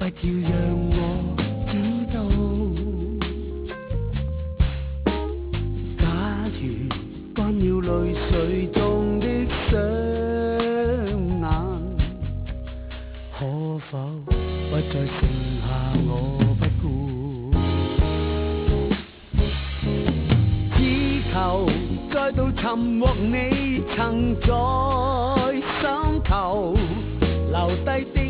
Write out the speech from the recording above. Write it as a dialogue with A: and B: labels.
A: 不要讓我知道。假如乾了淚水中的雙眼，可否不再剩下我不顧？只求再度尋獲你曾在心頭留低的